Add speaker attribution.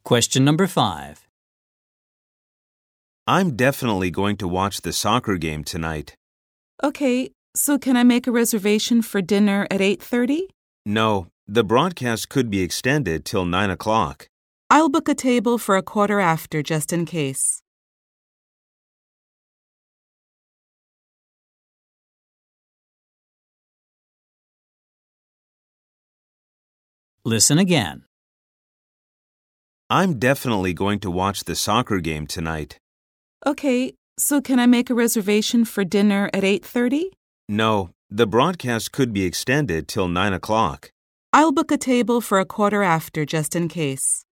Speaker 1: Question number 5.
Speaker 2: I'm definitely going to watch the soccer game tonight.
Speaker 3: Okay, so can I make a reservation for dinner at 8:30?
Speaker 2: No, the broadcast could be extended till 9 o'clock.
Speaker 3: I'll book a table for 1/4 after just in case.
Speaker 1: Listen again.
Speaker 2: I'm definitely going to watch the soccer game tonight.
Speaker 3: Okay, so can I make a reservation for dinner at 8:30?
Speaker 2: No, the broadcast could be extended till 9 o'clock.
Speaker 3: I'll book a table for 1/4 after just in case.